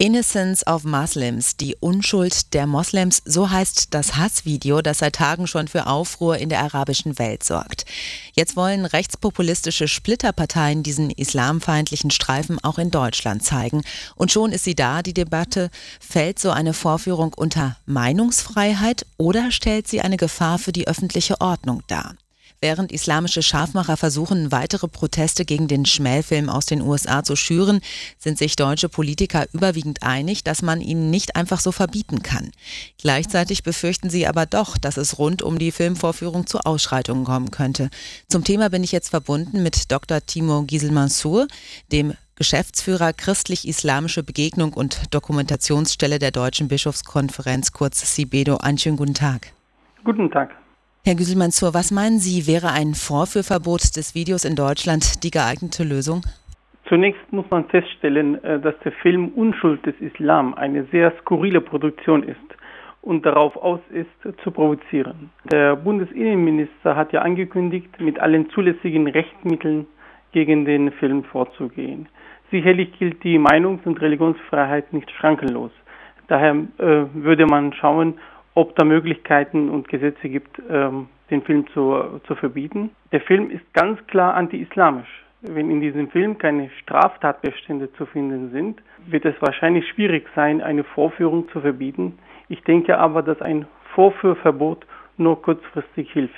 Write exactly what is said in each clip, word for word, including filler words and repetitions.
Innocence of Muslims, die Unschuld der Moslems, so heißt das Hassvideo, das seit Tagen schon für Aufruhr in der arabischen Welt sorgt. Jetzt wollen rechtspopulistische Splitterparteien diesen islamfeindlichen Streifen auch in Deutschland zeigen. Und schon ist sie da, die Debatte: Fällt so eine Vorführung unter Meinungsfreiheit oder stellt sie eine Gefahr für die öffentliche Ordnung dar? Während islamische Scharfmacher versuchen, weitere Proteste gegen den Schmähfilm aus den U S A zu schüren, sind sich deutsche Politiker überwiegend einig, dass man ihn nicht einfach so verbieten kann. Gleichzeitig befürchten sie aber doch, dass es rund um die Filmvorführung zu Ausschreitungen kommen könnte. Zum Thema bin ich jetzt verbunden mit Doktor Timo Gieselmansour, dem Geschäftsführer Christlich-Islamische Begegnung und Dokumentationsstelle der Deutschen Bischofskonferenz, kurz SIBEDO. Einen schönen guten Tag. Guten Tag. Herr Gieselmansour, was meinen Sie, wäre ein Vorführverbot des Videos in Deutschland die geeignete Lösung? Zunächst muss man feststellen, dass der Film Unschuld des Islam eine sehr skurrile Produktion ist und darauf aus ist, zu provozieren. Der Bundesinnenminister hat ja angekündigt, mit allen zulässigen Rechtsmitteln gegen den Film vorzugehen. Sicherlich gilt die Meinungs- und Religionsfreiheit nicht schrankenlos. Daher äh, würde man schauen, ob da Möglichkeiten und Gesetze gibt, ähm, den Film zu, zu verbieten. Der Film ist ganz klar anti-islamisch. Wenn in diesem Film keine Straftatbestände zu finden sind, wird es wahrscheinlich schwierig sein, eine Vorführung zu verbieten. Ich denke aber, dass ein Vorführverbot nur kurzfristig hilft.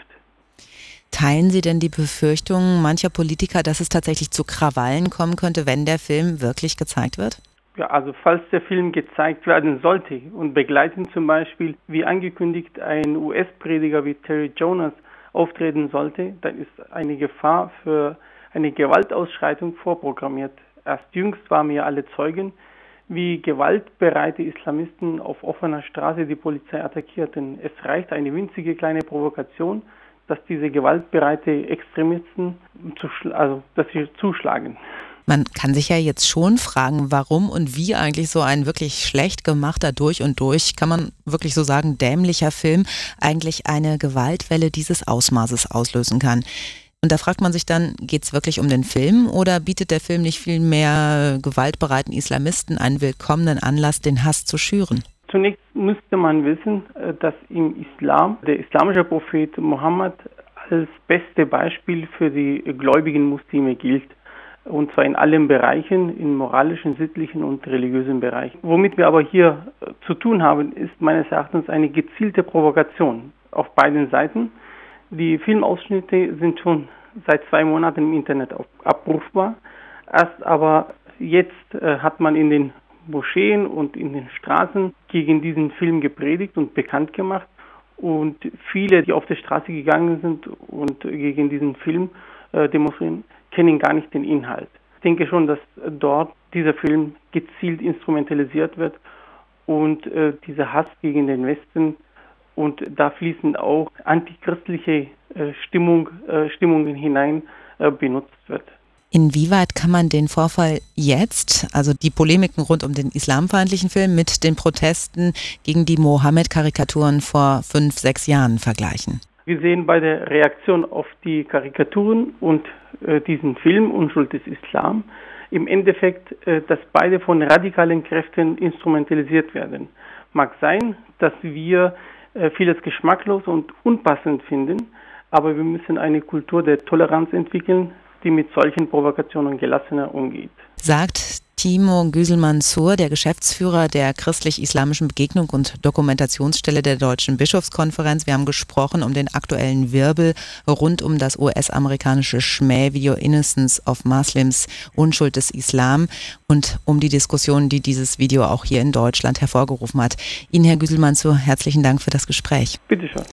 Teilen Sie denn die Befürchtungen mancher Politiker, dass es tatsächlich zu Krawallen kommen könnte, wenn der Film wirklich gezeigt wird? Ja, also falls der Film gezeigt werden sollte und begleitend zum Beispiel, wie angekündigt, ein U S-Prediger wie Terry Jonas auftreten sollte, dann ist eine Gefahr für eine Gewaltausschreitung vorprogrammiert. Erst jüngst waren wir alle Zeugen, wie gewaltbereite Islamisten auf offener Straße die Polizei attackierten. Es reicht eine winzige kleine Provokation, dass diese gewaltbereite Extremisten zuschl- also, dass sie zuschlagen. Man kann sich ja jetzt schon fragen, warum und wie eigentlich so ein wirklich schlecht gemachter, durch und durch, kann man wirklich so sagen, dämlicher Film eigentlich eine Gewaltwelle dieses Ausmaßes auslösen kann. Und da fragt man sich dann, geht es wirklich um den Film oder bietet der Film nicht viel mehr gewaltbereiten Islamisten einen willkommenen Anlass, den Hass zu schüren? Zunächst müsste man wissen, dass im Islam der islamische Prophet Mohammed als beste Beispiel für die gläubigen Muslime gilt. Und zwar in allen Bereichen, in moralischen, sittlichen und religiösen Bereichen. Womit wir aber hier äh, zu tun haben, ist meines Erachtens eine gezielte Provokation auf beiden Seiten. Die Filmausschnitte sind schon seit zwei Monaten im Internet auf, abrufbar. Erst aber jetzt äh, hat man in den Moscheen und in den Straßen gegen diesen Film gepredigt und bekannt gemacht. Und viele, die auf die Straße gegangen sind und gegen diesen Film äh, demonstrieren, kennen gar nicht den Inhalt. Ich denke schon, dass dort dieser Film gezielt instrumentalisiert wird und äh, dieser Hass gegen den Westen und da fließen auch antichristliche äh, Stimmung, äh, Stimmungen hinein äh, benutzt wird. Inwieweit kann man den Vorfall jetzt, also die Polemiken rund um den islamfeindlichen Film, mit den Protesten gegen die Mohammed-Karikaturen vor fünf, sechs Jahren vergleichen? Wir sehen bei der Reaktion auf die Karikaturen und äh, diesen Film Unschuld des Islam im Endeffekt, äh, dass beide von radikalen Kräften instrumentalisiert werden. Mag sein, dass wir äh, vieles geschmacklos und unpassend finden, aber wir müssen eine Kultur der Toleranz entwickeln, die mit solchen Provokationen gelassener umgeht. Sagt Timo Gieselmansour, der Geschäftsführer der Christlich-Islamischen Begegnung und Dokumentationsstelle der Deutschen Bischofskonferenz. Wir haben gesprochen um den aktuellen Wirbel rund um das U S-amerikanische Schmähvideo Innocence of Muslims, Unschuld des Islam und um die Diskussion, die dieses Video auch hier in Deutschland hervorgerufen hat. Ihnen, Herr Gieselmansour, herzlichen Dank für das Gespräch. Bitte schön.